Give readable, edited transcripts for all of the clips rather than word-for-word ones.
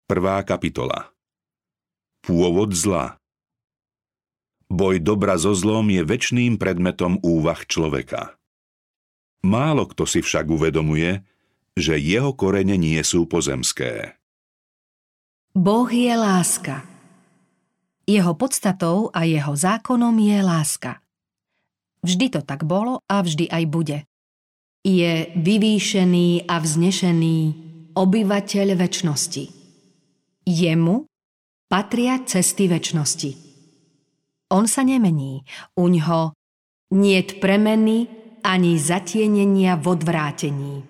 1. kapitola. Pôvod zla. Boj dobra so zlom je večným predmetom úvah človeka. Málo kto si však uvedomuje, že jeho korene nie sú pozemské. Boh je láska. Jeho podstatou a jeho zákonom je láska. Vždy to tak bolo a vždy aj bude. Je vyvýšený a vznešený obyvateľ večnosti. Jemu patria cesty večnosti. On sa nemení, uňho niet premeny ani zatienenia v odvrátení.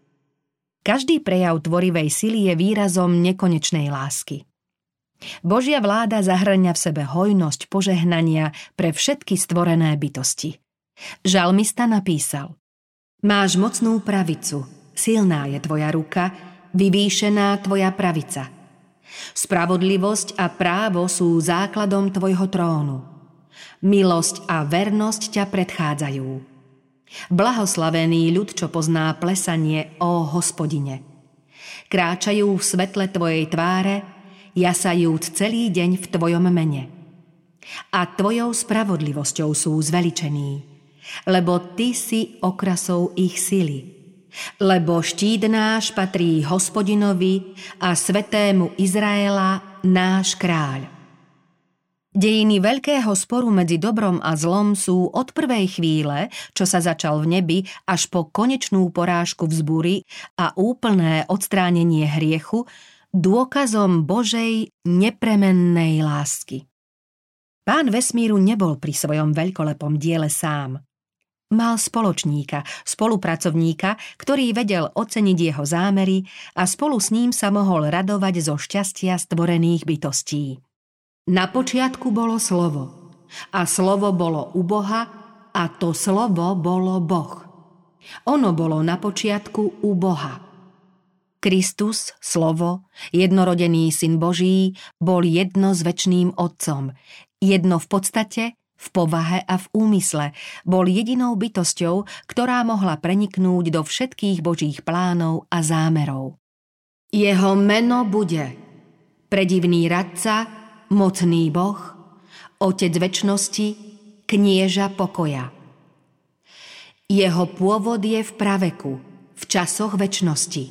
Každý prejav tvorivej sily je výrazom nekonečnej lásky. Božia vláda zahŕňa v sebe hojnosť požehnania pre všetky stvorené bytosti. Žalmista napísal: Máš mocnú pravicu, silná je tvoja ruka, vyvýšená tvoja pravica. Spravodlivosť a právo sú základom tvojho trónu. Milosť a vernosť ťa predchádzajú. Blahoslavený ľud, čo pozná plesanie, ó Hospodine. Kráčajú v svetle tvojej tváre, jasajúc celý deň v tvojom mene. A tvojou spravodlivosťou sú zveličení, lebo ty si okrasou ich sily. Lebo štít náš patrí Hospodinovi a svätému Izraela náš kráľ. Dejiny veľkého sporu medzi dobrom a zlom sú od prvej chvíle, čo sa začal v nebi, až po konečnú porážku vzbúry a úplné odstránenie hriechu, dôkazom Božej nepremennej lásky. Pán vesmíru nebol pri svojom veľkolepom diele sám. Mal spoločníka, spolupracovníka, ktorý vedel oceniť jeho zámery a spolu s ním sa mohol radovať zo šťastia stvorených bytostí. Na počiatku bolo slovo, a slovo bolo u Boha, a to slovo bolo Boh. Ono bolo na počiatku u Boha. Kristus, slovo, jednorodený syn Boží, bol jedno s večným Otcom, jedno v podstate, v povahe a v úmysle, bol jedinou bytosťou, ktorá mohla preniknúť do všetkých Božích plánov a zámerov. Jeho meno bude predivný radca, mocný Boh, Otec večnosti, knieža pokoja. Jeho pôvod je v praveku, v časoch večnosti.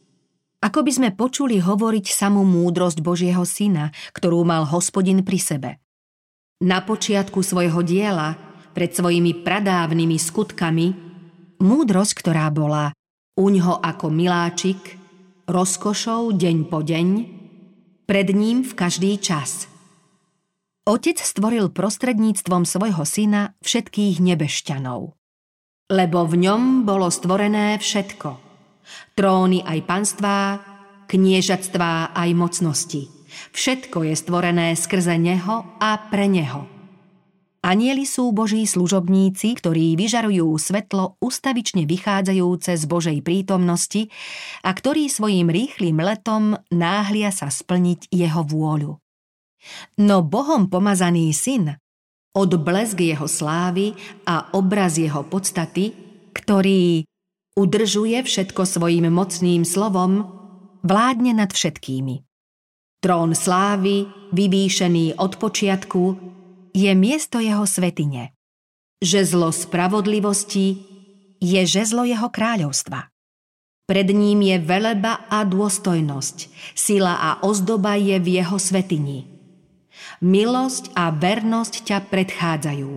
Ako by sme počuli hovoriť samú múdrosť Božieho syna, ktorú mal Hospodin pri sebe. Na počiatku svojho diela, pred svojimi pradávnymi skutkami, múdrosť, ktorá bola uňho ako miláčik, rozkošou deň po deň, pred ním v každý čas. Otec stvoril prostredníctvom svojho syna všetkých nebešťanov. Lebo v ňom bolo stvorené všetko. Tróny aj panstvá, kniežatstvá aj mocnosti. Všetko je stvorené skrze neho a pre neho. Anjeli sú Boží služobníci, ktorí vyžarujú svetlo ustavične vychádzajúce z Božej prítomnosti a ktorí svojím rýchlym letom náhlia sa splniť jeho vôľu. No Bohom pomazaný syn, odblesk jeho slávy a obraz jeho podstaty, ktorý udržuje všetko svojím mocným slovom, vládne nad všetkými. Trón slávy, vyvýšený od počiatku, je miesto jeho svätyne. Žezlo spravodlivosti je žezlo jeho kráľovstva. Pred ním je veleba a dôstojnosť, sila a ozdoba je v jeho svätyni. Milosť a vernosť ťa predchádzajú.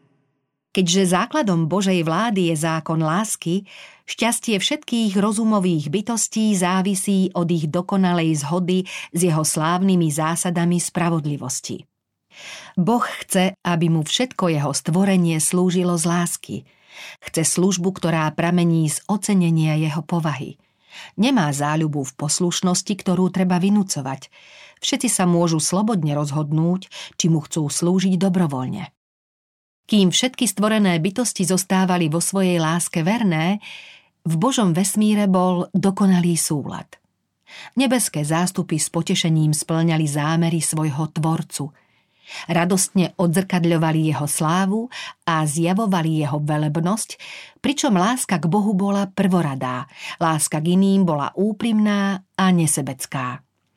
Keďže základom Božej vlády je zákon lásky, šťastie všetkých rozumových bytostí závisí od ich dokonalej zhody s jeho slávnymi zásadami spravodlivosti. Boh chce, aby mu všetko jeho stvorenie slúžilo z lásky. Chce službu, ktorá pramení z ocenenia jeho povahy. Nemá záľubu v poslušnosti, ktorú treba vynúcovať. Všetci sa môžu slobodne rozhodnúť, či mu chcú slúžiť dobrovoľne. Kým všetky stvorené bytosti zostávali vo svojej láske verné, v Božom vesmíre bol dokonalý súlad. Nebeské zástupy s potešením spĺňali zámery svojho tvorcu. Radostne odzrkadľovali jeho slávu a zjavovali jeho velebnosť, pričom láska k Bohu bola prvoradá, láska k iným bola úprimná a nesebecká.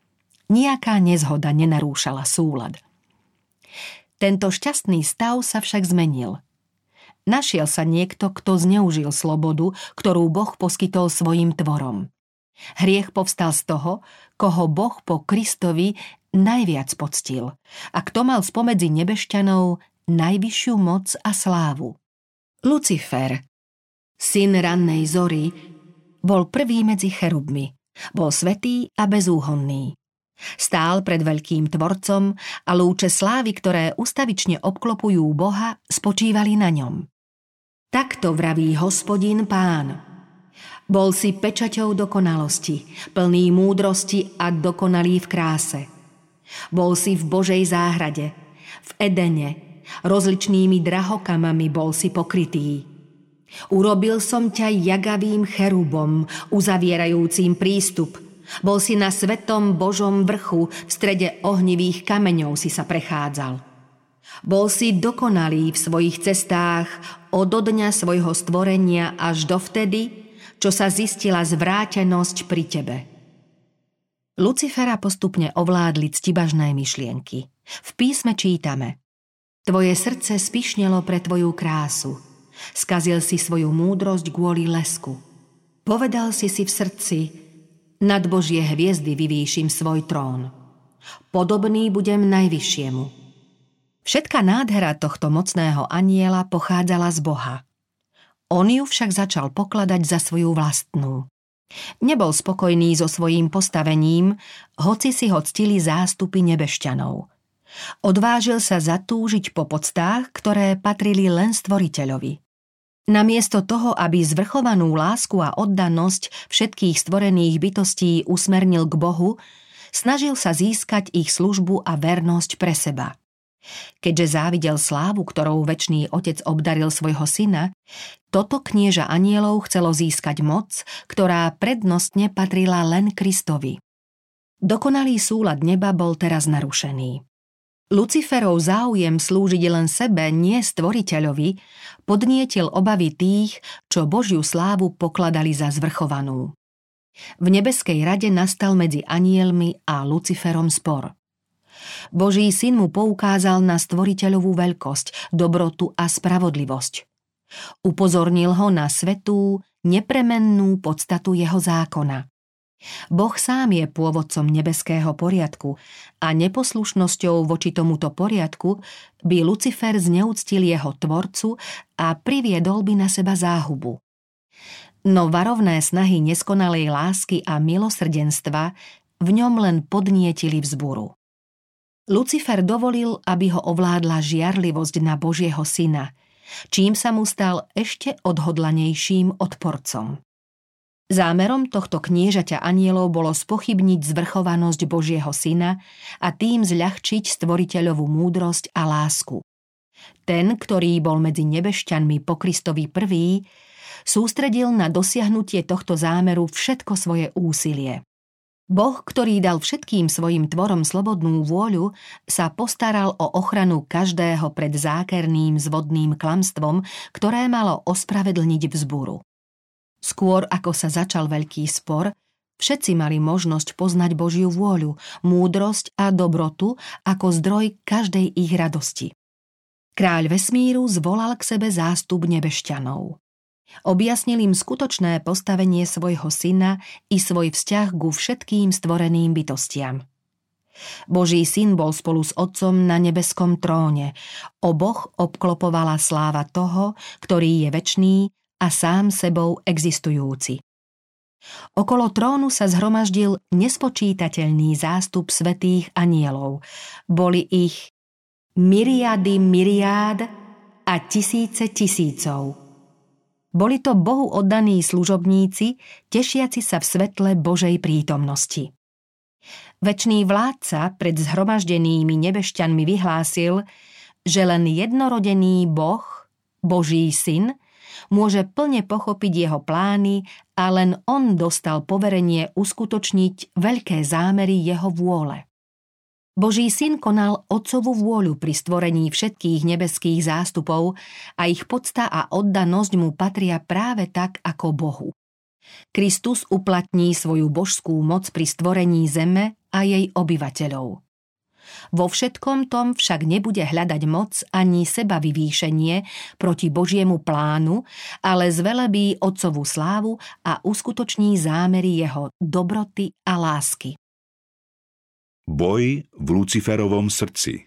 Nijaká nezhoda nenarúšala súlad. Tento šťastný stav sa však zmenil. Našiel sa niekto, kto zneužil slobodu, ktorú Boh poskytol svojim tvorom. Hriech povstal z toho, koho Boh po Kristovi najviac poctil a kto mal spomedzi nebešťanov najvyššiu moc a slávu. Lucifer, syn rannej zory, bol prvý medzi cherubmi. Bol svätý a bezúhonný. Stál pred veľkým tvorcom a lúče slávy, ktoré ustavične obklopujú Boha, spočívali na ňom. Takto vraví Hospodin Pán. Bol si pečaťou dokonalosti, plný múdrosti a dokonalý v kráse. Bol si v Božej záhrade, v Edene, rozličnými drahokamami bol si pokrytý. Urobil som ťa jagavým cherubom, uzavierajúcim prístup. Bol si na svetom Božom vrchu, v strede ohnivých kameňov si sa prechádzal. Bol si dokonalý v svojich cestách od dňa svojho stvorenia až dovtedy, čo sa zistila zvrátenosť pri tebe. Lucifera postupne ovládli ctibažné myšlienky. V písme čítame: Tvoje srdce spišnelo pre tvoju krásu. Skazil si svoju múdrosť kvôli lesku. Povedal si v srdci: Nad Božie hviezdy vyvýšim svoj trón. Podobný budem najvyššiemu. Všetká nádhera tohto mocného anjela pochádzala z Boha. On ju však začal pokladať za svoju vlastnú. Nebol spokojný so svojím postavením, hoci si ho ctili zástupy nebešťanov. Odvážil sa zatúžiť po poctách, ktoré patrili len Stvoriteľovi. Namiesto toho, aby zvrchovanú lásku a oddanosť všetkých stvorených bytostí usmernil k Bohu, snažil sa získať ich službu a vernosť pre seba. Keďže závidel slávu, ktorou večný Otec obdaril svojho syna, toto knieža anjelov chcelo získať moc, ktorá prednostne patrila len Kristovi. Dokonalý súlad neba bol teraz narušený. Luciferov záujem slúžiť len sebe, nie Stvoriteľovi, podnietil obavy tých, čo Božiu slávu pokladali za zvrchovanú. V nebeskej rade nastal medzi anjelmi a Luciferom spor. Boží syn mu poukázal na Stvoriteľovú veľkosť, dobrotu a spravodlivosť. Upozornil ho na svätú, nepremennú podstatu jeho zákona. Boh sám je pôvodcom nebeského poriadku a neposlušnosťou voči tomuto poriadku by Lucifer zneúctil jeho tvorcu a priviedol by na seba záhubu. No varovné snahy neskonalej lásky a milosrdenstva v ňom len podnietili vzburu. Lucifer dovolil, aby ho ovládla žiarlivosť na Božieho syna, čím sa mu stal ešte odhodlanejším odporcom. Zámerom tohto kniežaťa anjelov bolo spochybniť zvrchovanosť Božieho syna a tým zľahčiť Stvoriteľovú múdrosť a lásku. Ten, ktorý bol medzi nebešťanmi po Kristovi prvý, sústredil na dosiahnutie tohto zámeru všetko svoje úsilie. Boh, ktorý dal všetkým svojim tvorom slobodnú vôľu, sa postaral o ochranu každého pred zákerným zvodným klamstvom, ktoré malo ospravedlniť vzburu. Skôr ako sa začal veľký spor, všetci mali možnosť poznať Božiu vôľu, múdrosť a dobrotu ako zdroj každej ich radosti. Kráľ vesmíru zvolal k sebe zástup nebešťanov. Objasnil im skutočné postavenie svojho syna i svoj vzťah ku všetkým stvoreným bytostiam. Boží syn bol spolu s Otcom na nebeskom tróne. Oboch obklopovala sláva toho, ktorý je večný a sám sebou existujúci. Okolo trónu sa zhromaždil nespočítateľný zástup svätých anjelov. Boli ich myriady myriád a tisíce tisícov. Boli to Bohu oddaní služobníci, tešiaci sa v svetle Božej prítomnosti. Večný vládca pred zhromaždenými nebešťanmi vyhlásil, že len jednorodený Boh, Boží syn, môže plne pochopiť jeho plány a len on dostal poverenie uskutočniť veľké zámery jeho vôle. Boží syn konal Otcovú vôľu pri stvorení všetkých nebeských zástupov a ich podsta a oddanosť mu patria práve tak ako Bohu. Kristus uplatní svoju božskú moc pri stvorení zeme a jej obyvateľov. Vo všetkom tom však nebude hľadať moc ani seba vyvýšenie proti Božiemu plánu, ale zvelebí Otcovú slávu a uskutoční zámery jeho dobroty a lásky. Boj v Luciferovom srdci.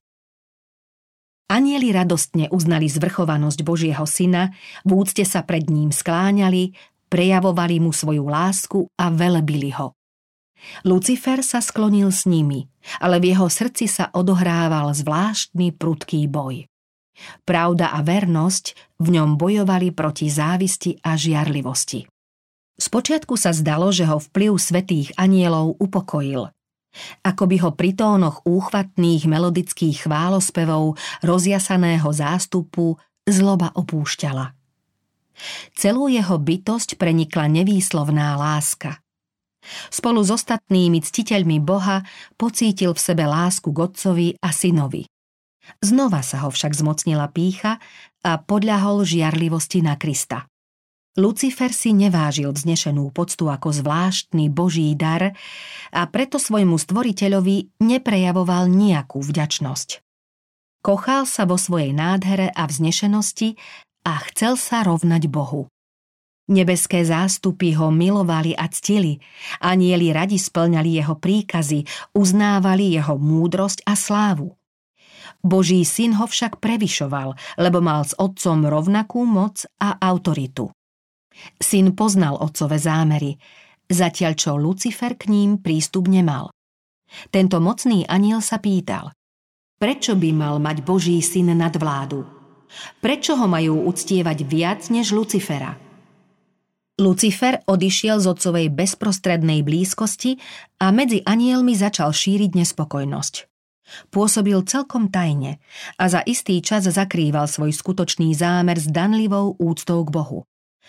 Anjeli radostne uznali zvrchovanosť Božieho syna, v úcte sa pred ním skláňali, prejavovali mu svoju lásku a velebili ho. Lucifer sa sklonil s nimi, ale v jeho srdci sa odohrával zvláštny prudký boj. Pravda a vernosť v ňom bojovali proti závisti a žiarlivosti. Spočiatku sa zdalo, že ho vplyv svätých anjelov upokojil. Ako by ho pri tónoch úchvatných melodických chválospevov rozjasaného zástupu zloba opúšťala. Celú jeho bytosť prenikla nevýslovná láska. Spolu s ostatnými ctiteľmi Boha pocítil v sebe lásku k Otcovi a Synovi. Znova sa ho však zmocnila pýcha a podľahol žiarlivosti na Krista. Lucifer si nevážil vznešenú poctu ako zvláštny Boží dar a preto svojmu stvoriteľovi neprejavoval nejakú vďačnosť. Kochal sa vo svojej nádhere a vznešenosti a chcel sa rovnať Bohu. Nebeské zástupy ho milovali a ctili, anjeli radi spĺňali jeho príkazy, uznávali jeho múdrosť a slávu. Boží syn ho však prevyšoval, lebo mal s otcom rovnakú moc a autoritu. Syn poznal otcove zámery, zatiaľ čo Lucifer k ním prístup nemal. Tento mocný anjel sa pýtal, prečo by mal mať Boží syn nadvládu? Prečo ho majú uctievať viac než Lucifera? Lucifer odišiel z otcovej bezprostrednej blízkosti a medzi anjelmi začal šíriť nespokojnosť. Pôsobil celkom tajne a za istý čas zakrýval svoj skutočný zámer s danlivou úctou k Bohu.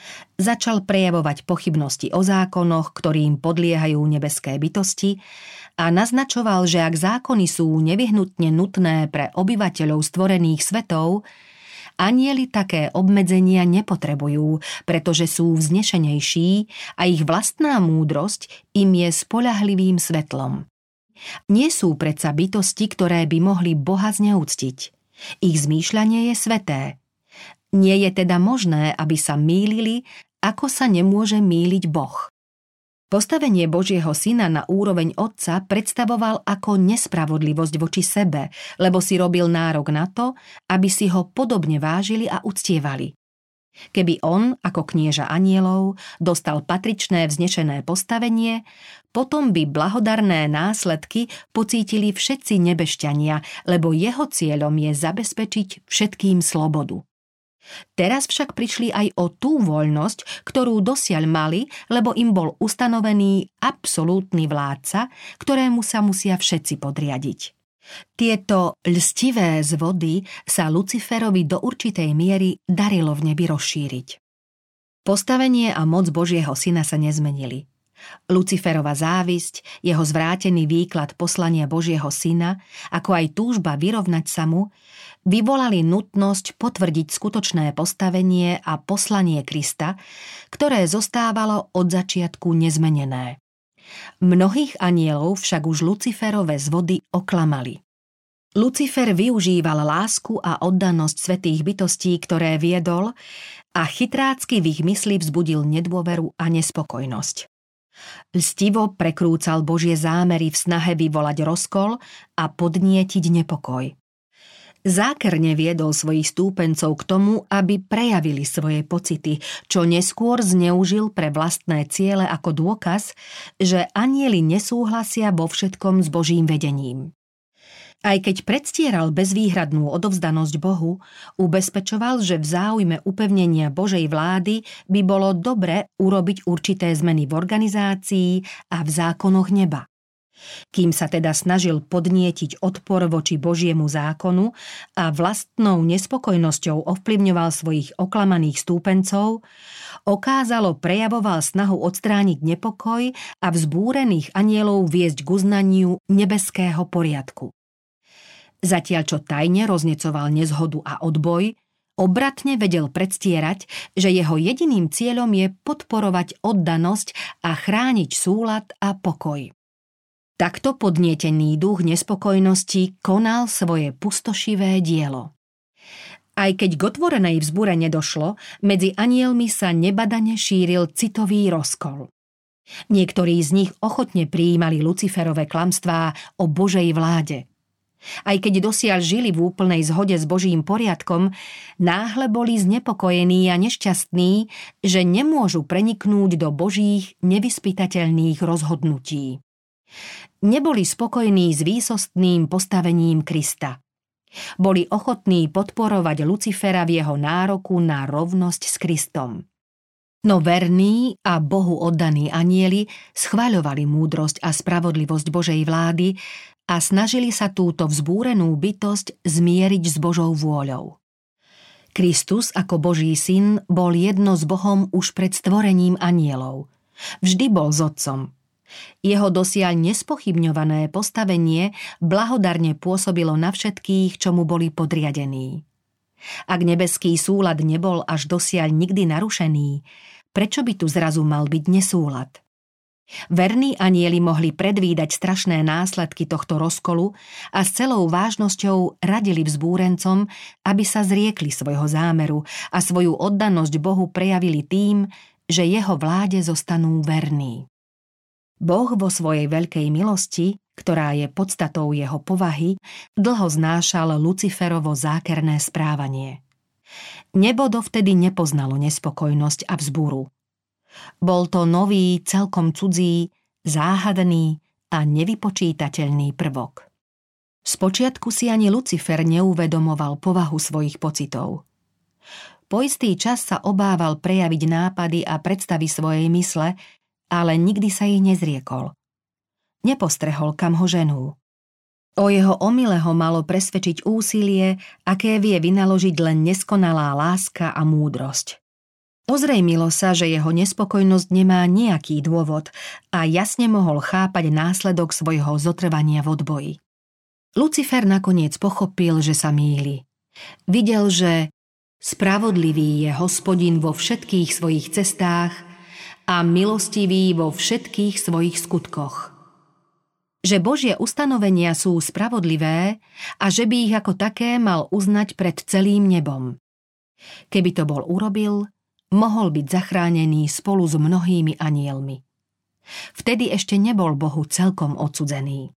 Začal prejavovať pochybnosti o zákonoch, ktorým podliehajú nebeské bytosti, a naznačoval, že ak zákony sú nevyhnutne nutné pre obyvateľov stvorených svetov, anjeli také obmedzenia nepotrebujú, pretože sú vznešenejší a ich vlastná múdrosť im je spoľahlivým svetlom. Nie sú predsa bytosti, ktoré by mohli Boha zneúctiť. Ich zmýšľanie je sveté. Nie je teda možné, aby sa mýlili, ako sa nemôže mýliť Boh. Postavenie Božieho syna na úroveň otca predstavoval ako nespravodlivosť voči sebe, lebo si robil nárok na to, aby si ho podobne vážili a uctievali. Keby on, ako knieža anjelov, dostal patričné vznešené postavenie, potom by blahodarné následky pocítili všetci nebešťania, lebo jeho cieľom je zabezpečiť všetkým slobodu. Teraz však prišli aj o tú voľnosť, ktorú dosiaľ mali, lebo im bol ustanovený absolútny vládca, ktorému sa musia všetci podriadiť. Tieto lstivé zvody sa Luciferovi do určitej miery darilo v nebi rozšíriť. Postavenie a moc Božieho syna sa nezmenili. Luciferova závisť, jeho zvrátený výklad poslania Božieho syna, ako aj túžba vyrovnať sa mu, vyvolali nutnosť potvrdiť skutočné postavenie a poslanie Krista, ktoré zostávalo od začiatku nezmenené. Mnohých anjelov však už Luciferove zvody oklamali. Lucifer využíval lásku a oddanosť svätých bytostí, ktoré viedol, a chytrácky v ich mysli vzbudil nedôveru a nespokojnosť. Lstivo prekrúcal Božie zámery v snahe vyvolať rozkol a podnietiť nepokoj. Zákerne viedol svojich stúpencov k tomu, aby prejavili svoje pocity, čo neskôr zneužil pre vlastné ciele ako dôkaz, že anjeli nesúhlasia vo všetkom s Božím vedením. Aj keď predstieral bezvýhradnú odovzdanosť Bohu, ubezpečoval, že v záujme upevnenia Božej vlády by bolo dobre urobiť určité zmeny v organizácii a v zákonoch neba. Kým sa teda snažil podnietiť odpor voči Božiemu zákonu a vlastnou nespokojnosťou ovplyvňoval svojich oklamaných stúpencov, okázalo prejavoval snahu odstrániť nepokoj a vzbúrených anjelov viesť k uznaniu nebeského poriadku. Zatiaľ čo tajne roznecoval nezhodu a odboj, Obratne vedel predstierať, že jeho jediným cieľom je podporovať oddanosť a chrániť súlad a pokoj. Takto podnietený duch nespokojnosti konal svoje pustošivé dielo. Aj keď k otvorenej vzbure nedošlo, medzi anjelmi sa nebadane šíril citový rozkol. Niektorí z nich ochotne prijímali Luciferove klamstvá o Božej vláde. Aj keď dosiaľ žili v úplnej zhode s Božím poriadkom, náhle boli znepokojení a nešťastní, že nemôžu preniknúť do Božích nevyspytateľných rozhodnutí. Neboli spokojní s výsostným postavením Krista. Boli ochotní podporovať Lucifera v jeho nároku na rovnosť s Kristom. No verní a Bohu oddaní anjeli schvaľovali múdrosť a spravodlivosť Božej vlády a snažili sa túto vzbúrenú bytosť zmieriť s Božou vôľou. Kristus ako Boží syn bol jedno s Bohom už pred stvorením anjelov. Vždy bol s Otcom. Jeho dosiaľ nespochybňované postavenie blahodarne pôsobilo na všetkých, čo mu boli podriadení. Ak nebeský súlad nebol až dosiaľ nikdy narušený, prečo by tu zrazu mal byť nesúlad? Verní anjeli mohli predvídať strašné následky tohto rozkolu a s celou vážnosťou radili vzbúrencom, aby sa zriekli svojho zámeru a svoju oddanosť Bohu prejavili tým, že jeho vláde zostanú verní. Boh vo svojej veľkej milosti, ktorá je podstatou jeho povahy, dlho znášal Luciferovo zákerné správanie. Nebo dovtedy nepoznalo nespokojnosť a vzburu. Bol to nový, celkom cudzí, záhadný a nevypočítateľný prvok. Spočiatku si ani Lucifer neuvedomoval povahu svojich pocitov. Po istý čas sa obával prejaviť nápady a predstavy svojej mysle, ale nikdy sa ich nezriekol. Nepostrehol, kam ho ženú. O jeho omyle ho malo presvedčiť úsilie, aké vie vynaložiť len neskonalá láska a múdrosť. Ozrejmilo sa, že jeho nespokojnosť nemá nejaký dôvod a jasne mohol chápať následok svojho zotrvania v odboji. Lucifer nakoniec pochopil, že sa mýli. Videl, že spravodlivý je Hospodin vo všetkých svojich cestách a milostivý vo všetkých svojich skutkoch. Že Božie ustanovenia sú spravodlivé a že by ich ako také mal uznať pred celým nebom. Keby to bol urobil, mohol byť zachránený spolu s mnohými anjelmi. Vtedy ešte nebol Bohu celkom odsudzený.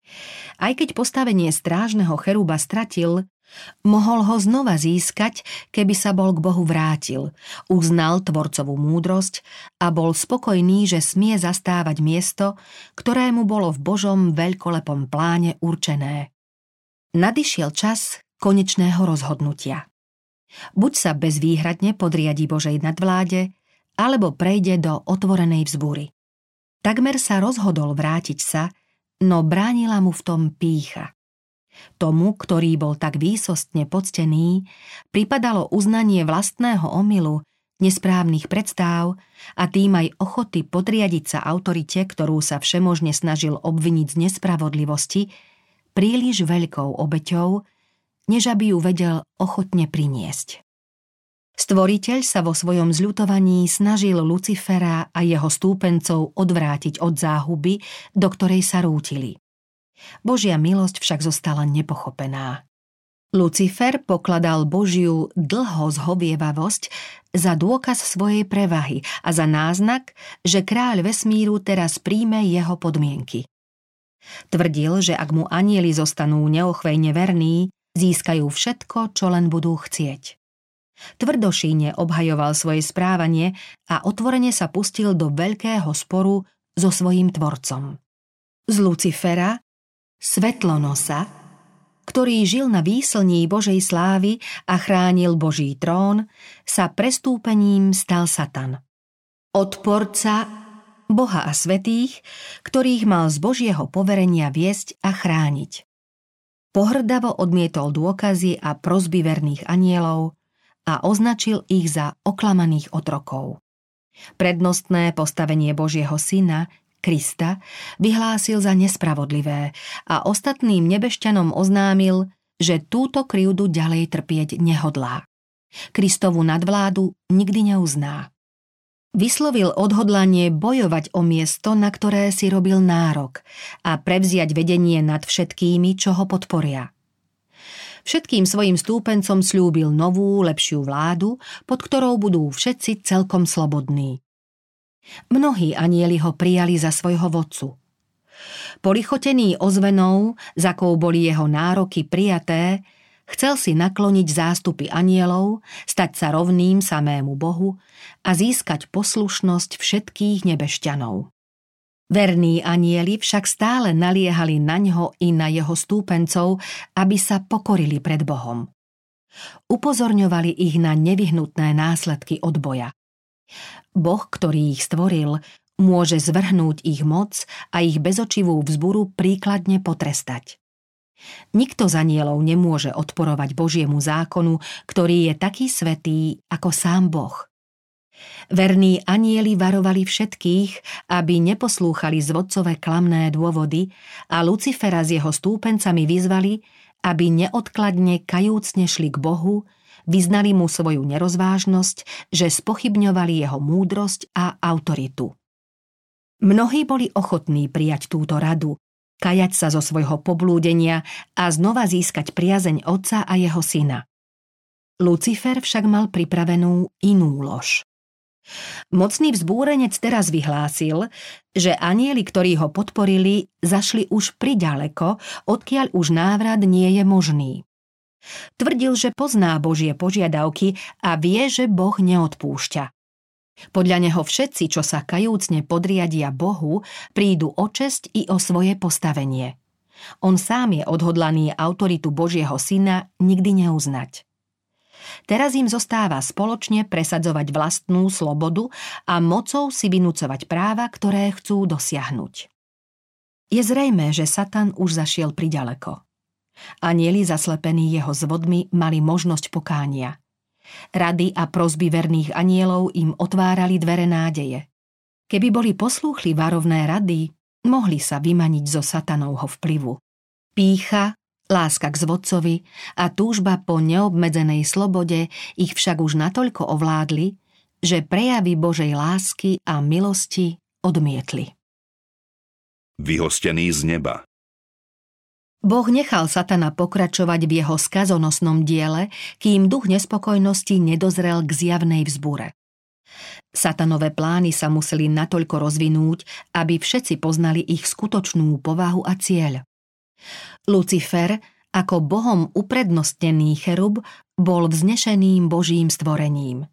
Aj keď postavenie strážneho cheruba stratil, mohol ho znova získať, keby sa bol k Bohu vrátil, uznal tvorcovú múdrosť a bol spokojný, že smie zastávať miesto, ktorému bolo v Božom veľkolepom pláne určené. Nadišiel čas konečného rozhodnutia. Buď sa bezvýhradne podriadi Božej nadvláde, alebo prejde do otvorenej vzbúry. Takmer sa rozhodol vrátiť sa, no bránila mu v tom pýcha. Tomu, ktorý bol tak výsostne poctený, pripadalo uznanie vlastného omylu, nesprávnych predstáv a tým aj ochoty podriadiť sa autorite, ktorú sa všemožne snažil obviniť z nespravodlivosti, príliš veľkou obeťou, než aby ju vedel ochotne priniesť. Stvoriteľ sa vo svojom zľutovaní snažil Lucifera a jeho stúpencov odvrátiť od záhuby, do ktorej sa rútili. Božia milosť však zostala nepochopená. Lucifer pokladal Božiu dlho zhovievavosť za dôkaz svojej prevahy a za náznak, že kráľ vesmíru teraz príjme jeho podmienky. Tvrdil, že ak mu anjeli zostanú neochvejne verní, získajú všetko, čo len budú chcieť. Tvrdošíne obhajoval svoje správanie a otvorene sa pustil do veľkého sporu so svojím tvorcom. Z Lucifera, svetlonosa, ktorý žil na výslní Božej slávy a chránil Boží trón, sa prestúpením stal Satan. Odporca Boha a svätých, ktorých mal z Božieho poverenia viesť a chrániť. Pohrdavo odmietol dôkazy a prosby verných anjelov a označil ich za oklamaných otrokov. Prednostné postavenie Božieho syna, Krista, vyhlásil za nespravodlivé a ostatným nebešťanom oznámil, že túto krivdu ďalej trpieť nehodlá. Kristovu nadvládu nikdy neuzná. Vyslovil odhodlanie bojovať o miesto, na ktoré si robil nárok a prevziať vedenie nad všetkými, čo ho podporia. Všetkým svojim stúpencom sľúbil novú, lepšiu vládu, pod ktorou budú všetci celkom slobodní. Mnohí anjeli ho prijali za svojho vodcu. Polichotený ozvenou, za akou boli jeho nároky prijaté, chcel si nakloniť zástupy anjelov, stať sa rovným samému Bohu a získať poslušnosť všetkých nebešťanov. Verní anjeli však stále naliehali naňho i na jeho stúpencov, aby sa pokorili pred Bohom. Upozorňovali ich na nevyhnutné následky odboja. Boh, ktorý ich stvoril, môže zvrhnúť ich moc a ich bezočivú vzburu príkladne potrestať. Nikto z anjelov nemôže odporovať Božiemu zákonu, ktorý je taký svätý ako sám Boh. Verní anjeli varovali všetkých, aby neposlúchali zvodcové klamné dôvody a Lucifera s jeho stúpencami vyzvali, aby neodkladne kajúcne šli k Bohu, vyznali mu svoju nerozvážnosť, že spochybňovali jeho múdrosť a autoritu. Mnohí boli ochotní prijať túto radu, kajať sa zo svojho poblúdenia a znova získať priazeň otca a jeho syna. Lucifer však mal pripravenú inú lož. Mocný vzbúrenec teraz vyhlásil, že anjeli, ktorí ho podporili, zašli už priďaleko, odkiaľ už návrat nie je možný. Tvrdil, že pozná Božie požiadavky a vie, že Boh neodpúšťa. Podľa neho všetci, čo sa kajúcne podriadia Bohu, prídu o česť i o svoje postavenie. On sám je odhodlaný autoritu Božieho syna nikdy neuznať. Teraz im zostáva spoločne presadzovať vlastnú slobodu a mocou si vynúcovať práva, ktoré chcú dosiahnuť. Je zrejmé, že Satan už zašiel priďaleko. Anjeli zaslepení jeho zvodmi mali možnosť pokánia. Rady a prosby verných anjelov im otvárali dvere nádeje. Keby boli poslúchli varovné rady, mohli sa vymaniť zo satanovho vplyvu. Pýcha, láska k zvodcovi a túžba po neobmedzenej slobode ich však už natoľko ovládli, že prejavy Božej lásky a milosti odmietli. Vyhostený z neba. Boh nechal Satana pokračovať v jeho skazonosnom diele, kým duch nespokojnosti nedozrel k zjavnej vzbure. Satanové plány sa museli natoľko rozvinúť, aby všetci poznali ich skutočnú povahu a cieľ. Lucifer, ako Bohom uprednostnený cherub, bol vznešeným Božím stvorením.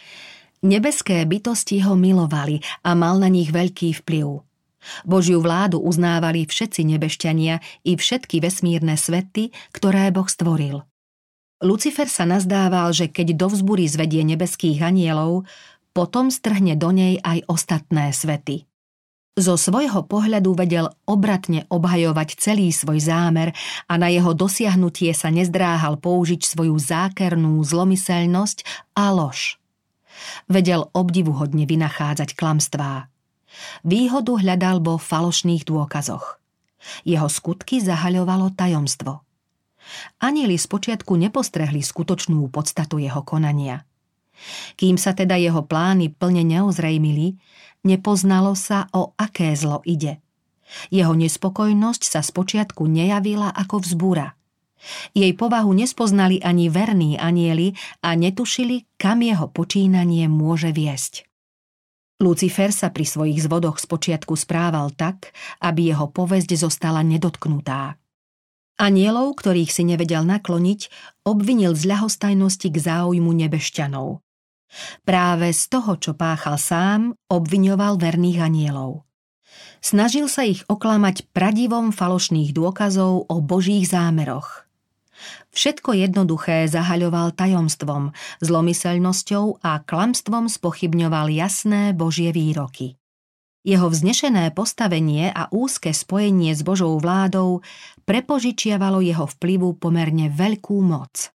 Nebeské bytosti ho milovali a mal na nich veľký vplyv. Božiu vládu uznávali všetci nebešťania i všetky vesmírne svety, ktoré Boh stvoril. Lucifer sa nazdával, že keď do vzbury zvedie nebeských anjelov, potom strhne do nej aj ostatné svety. Zo svojho pohľadu vedel obratne obhajovať celý svoj zámer a na jeho dosiahnutie sa nezdráhal použiť svoju zákernú zlomyselnosť a lož. Vedel obdivuhodne vynachádzať klamstvá. Výhodu hľadal vo falošných dôkazoch. Jeho skutky zahaľovalo tajomstvo. Anjeli spočiatku nepostrehli skutočnú podstatu jeho konania. Kým sa teda jeho plány plne neozrejmili, nepoznalo sa, o aké zlo ide. Jeho nespokojnosť sa spočiatku nejavila ako vzbúra. Jej povahu nespoznali ani verní anjeli a netušili, kam jeho počínanie môže viesť. Lucifer sa pri svojich zvodoch spočiatku správal tak, aby jeho povesť zostala nedotknutá. Anjelov, ktorých si nevedel nakloniť, obvinil z ľahostajnosti k záujmu nebešťanov. Práve z toho, čo páchal sám, obviňoval verných anjelov. Snažil sa ich oklamať pradivom falošných dôkazov o Božích zámeroch. Všetko jednoduché zahaľoval tajomstvom, zlomyselnosťou a klamstvom spochybňoval jasné Božie výroky. Jeho vznešené postavenie a úzke spojenie s Božou vládou prepožičiavalo jeho vplyvu pomerne veľkú moc.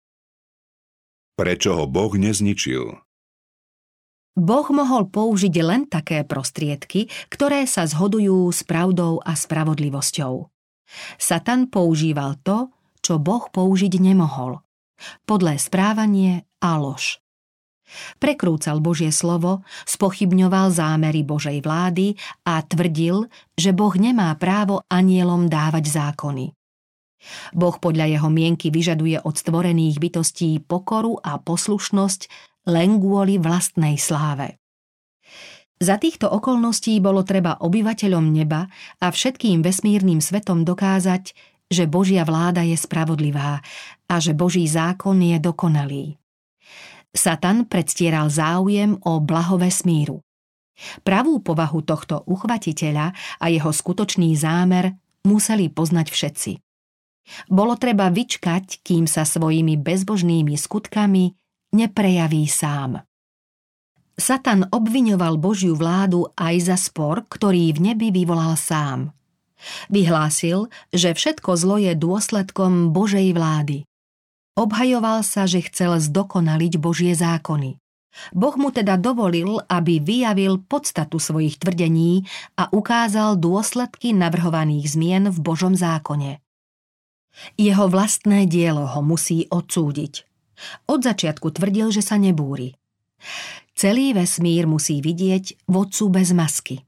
Prečo ho Boh nezničil? Boh mohol použiť len také prostriedky, ktoré sa zhodujú s pravdou a spravodlivosťou. Satan používal to, čo Boh použiť nemohol. Podlé správanie a lož. Prekrúcal Božie slovo, spochybňoval zámery Božej vlády a tvrdil, že Boh nemá právo anjelom dávať zákony. Boh podľa jeho mienky vyžaduje od stvorených bytostí pokoru a poslušnosť len kvôli vlastnej sláve. Za týchto okolností bolo treba obyvateľom neba a všetkým vesmírnym svetom dokázať, že Božia vláda je spravodlivá a že Boží zákon je dokonalý. Satan predstieral záujem o blaho vesmíru. Pravú povahu tohto uchvatiteľa a jeho skutočný zámer museli poznať všetci. Bolo treba vyčkať, kým sa svojimi bezbožnými skutkami neprejaví sám. Satan obviňoval Božiu vládu aj za spor, ktorý v nebi vyvolal sám. Vyhlásil, že všetko zlo je dôsledkom Božej vlády. Obhajoval sa, že chcel zdokonaliť Božie zákony. Boh mu teda dovolil, aby vyjavil podstatu svojich tvrdení a ukázal dôsledky navrhovaných zmien v Božom zákone. Jeho vlastné dielo ho musí odsúdiť. Od začiatku tvrdil, že sa nebúri. Celý vesmír musí vidieť vodcu bez masky.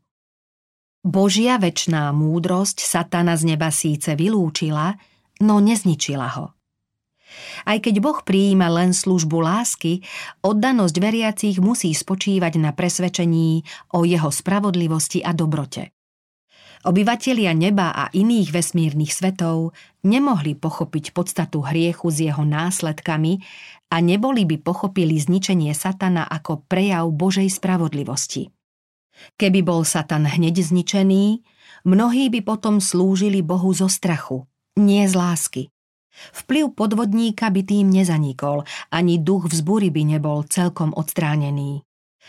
Božia večná múdrosť Satana z neba síce vylúčila, no nezničila ho. Aj keď Boh prijíma len službu lásky, oddanosť veriacich musí spočívať na presvedčení o jeho spravodlivosti a dobrote. Obyvatelia neba a iných vesmírnych svetov nemohli pochopiť podstatu hriechu s jeho následkami a neboli by pochopili zničenie Satana ako prejav Božej spravodlivosti. Keby bol Satan hneď zničený, mnohí by potom slúžili Bohu zo strachu, nie z lásky. Vplyv podvodníka by tým nezanikol, ani duch vzbúry by nebol celkom odstránený.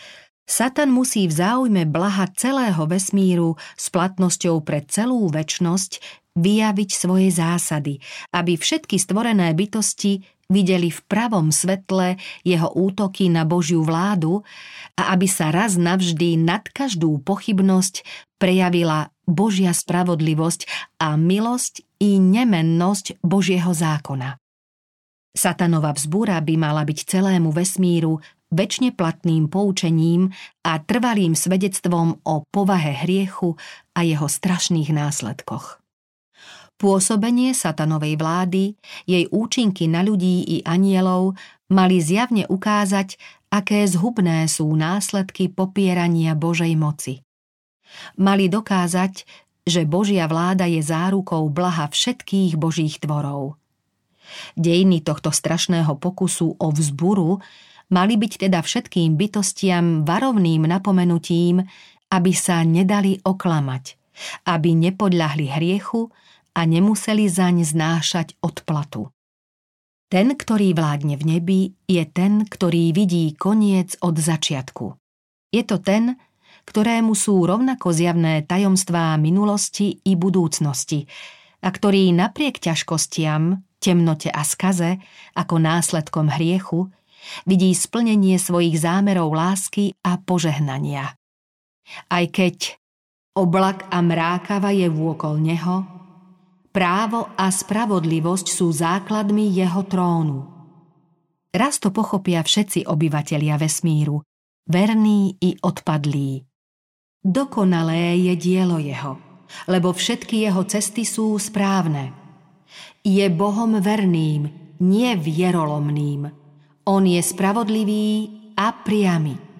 Satan musí v záujme blaha celého vesmíru s platnosťou pre celú večnosť vyjaviť svoje zásady, aby všetky stvorené bytosti videli v pravom svetle jeho útoky na Božiu vládu a aby sa raz navždy nad každú pochybnosť prejavila Božia spravodlivosť a milosť i nemennosť Božieho zákona. Satanova vzbúra by mala byť celému vesmíru večne platným poučením a trvalým svedectvom o povahe hriechu a jeho strašných následkoch. Pôsobenie Satanovej vlády, jej účinky na ľudí i anjelov mali zjavne ukázať, aké zhubné sú následky popierania Božej moci. Mali dokázať, že Božia vláda je zárukou blaha všetkých Božích tvorov. Dejiny tohto strašného pokusu o vzburu mali byť teda všetkým bytostiam varovným napomenutím, aby sa nedali oklamať, aby nepodľahli hriechu a nemuseli zaň znášať odplatu. Ten, ktorý vládne v nebi, je ten, ktorý vidí koniec od začiatku. Je to ten, ktorému sú rovnako zjavné tajomstvá minulosti i budúcnosti a ktorý napriek ťažkostiam, temnote a skaze, ako následkom hriechu, vidí splnenie svojich zámerov lásky a požehnania. Aj keď oblak a mrákava je vôkol neho, právo a spravodlivosť sú základmi jeho trónu. Raz to pochopia všetci obyvatelia vesmíru, verní i odpadlí. Dokonalé je dielo jeho, lebo všetky jeho cesty sú správne. Je Bohom verným, nie vierolomným. On je spravodlivý a priamy.